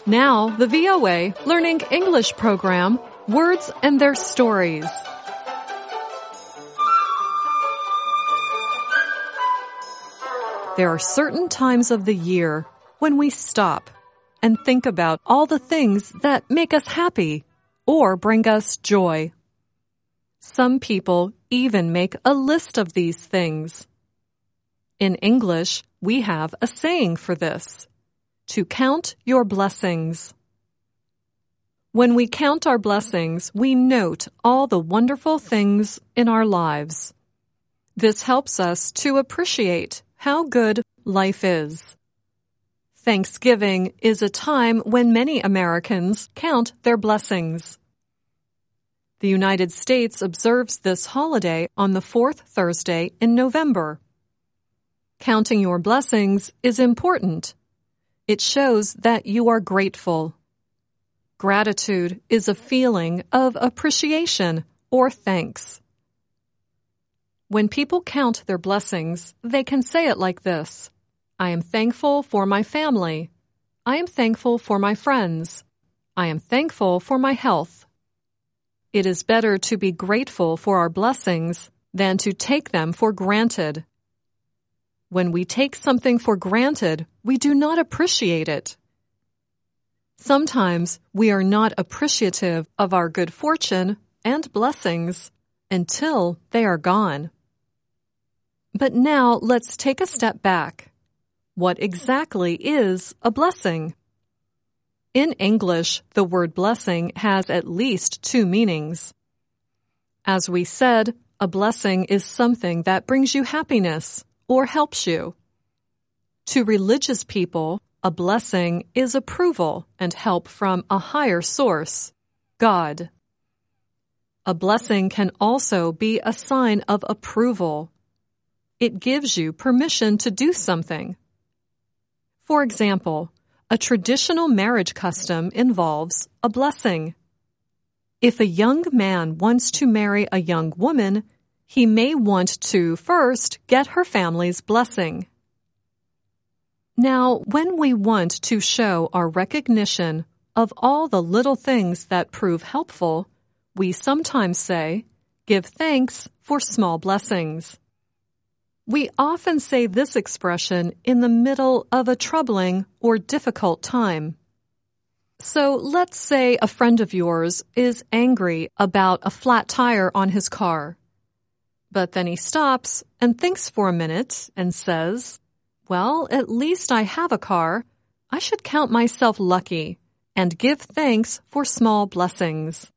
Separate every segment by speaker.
Speaker 1: Now, the VOA Learning English program, Words and Their Stories. There are certain times of the year when we stop and think about all the things that make us happy or bring us joy. Some people even make a list of these things. In English, we have a saying for this: to count your blessings. When we count our blessings, we note all the wonderful things in our lives. This helps us to appreciate how good life is. Thanksgiving is a time when many Americans count their blessings. The United States observes this holiday on the fourth Thursday in November. Counting your blessings is important. It shows that you are grateful. Gratitude is a feeling of appreciation or thanks. When people count their blessings, they can say it like this: I am thankful for my family. I am thankful for my friends. I am thankful for my health. It is better to be grateful for our blessings than to take them for granted. When we take something for granted, we do not appreciate it. Sometimes we are not appreciative of our good fortune and blessings until they are gone. But now let's take a step back. What exactly is a blessing? In English, the word blessing has at least two meanings. As we said, a blessing is something that brings you happiness or helps you. To religious people, a blessing is approval and help from a higher source, God. A blessing can also be a sign of approval. It gives you permission to do something. For example, a traditional marriage custom involves a blessing. If a young man wants to marry a young woman, he may want to first get her family's blessing. Now, when we want to show our recognition of all the little things that prove helpful, we sometimes say, "Give thanks for small blessings." We often say this expression in the middle of a troubling or difficult time. So let's say a friend of yours is angry about a flat tire on his car. But then he stops and thinks for a minute and says, "Well, at least I have a car. I should count myself lucky and give thanks for small blessings."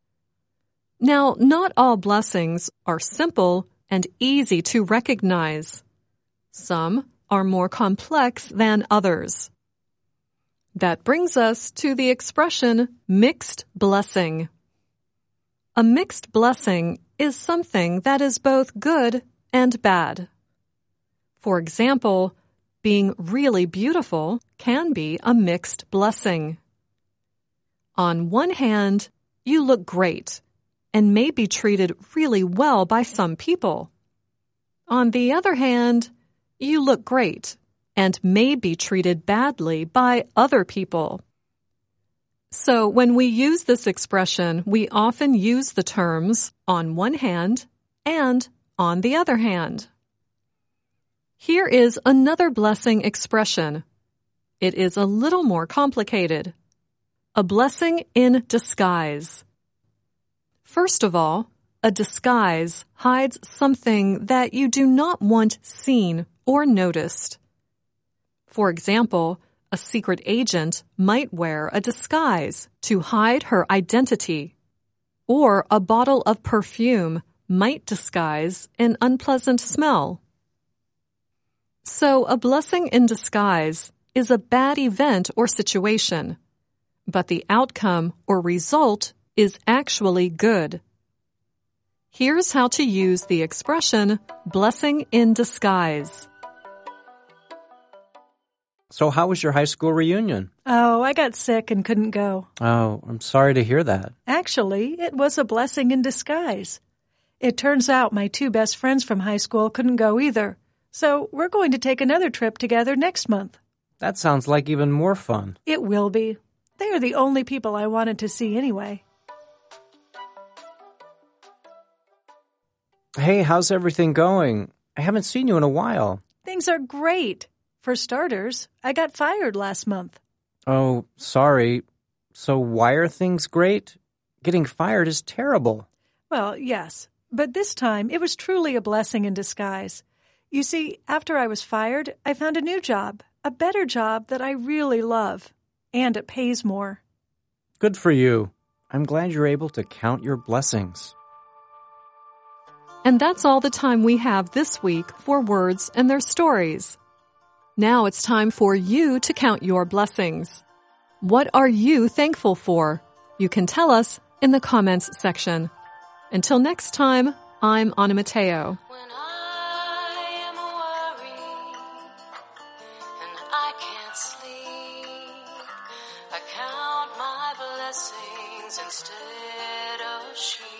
Speaker 1: Now, not all blessings are simple and easy to recognize. Some are more complex than others. That brings us to the expression mixed blessing. A mixed blessing is something that is both good and bad. For example, being really beautiful can be a mixed blessing. On one hand, you look great and may be treated really well by some people. On the other hand, you look great and may be treated badly by other people. So when we use this expression, we often use the terms on one hand and on the other hand. Here is another blessing expression. It is a little more complicated. A blessing in disguise. First of all, a disguise hides something that you do not want seen or noticed. For example, a secret agent might wear a disguise to hide her identity, or a bottle of perfume might disguise an unpleasant smell. So, a blessing in disguise is a bad event or situation, but the outcome or result is actually good. Here's how to use the expression blessing in disguise.
Speaker 2: So how was your high school reunion?
Speaker 3: Oh, I got sick and couldn't go.
Speaker 2: Oh, I'm sorry to hear that.
Speaker 3: Actually, it was a blessing in disguise. It turns out my two best friends from high school couldn't go either, so we're going to take another trip together next month.
Speaker 2: That sounds like even more fun.
Speaker 3: It will be. They are the only people I wanted to see anyway.
Speaker 2: Hey, how's everything going? I haven't seen you in a while.
Speaker 3: Things are great. For starters, I got fired last month.
Speaker 2: Oh, sorry. So why are things great? Getting fired is terrible.
Speaker 3: Well, yes, but this time it was truly a blessing in disguise. You see, after I was fired, I found a new job, a better job that I really love, and it pays more.
Speaker 2: Good for you. I'm glad you're able to count your blessings.
Speaker 1: And that's all the time we have this week for Words and Their Stories. Now it's time for you to count your blessings. What are you thankful for? You can tell us in the comments section. Until next time, I'm Anna Mateo.
Speaker 4: When I am worried and I can't sleep, I count my blessings instead of sheep.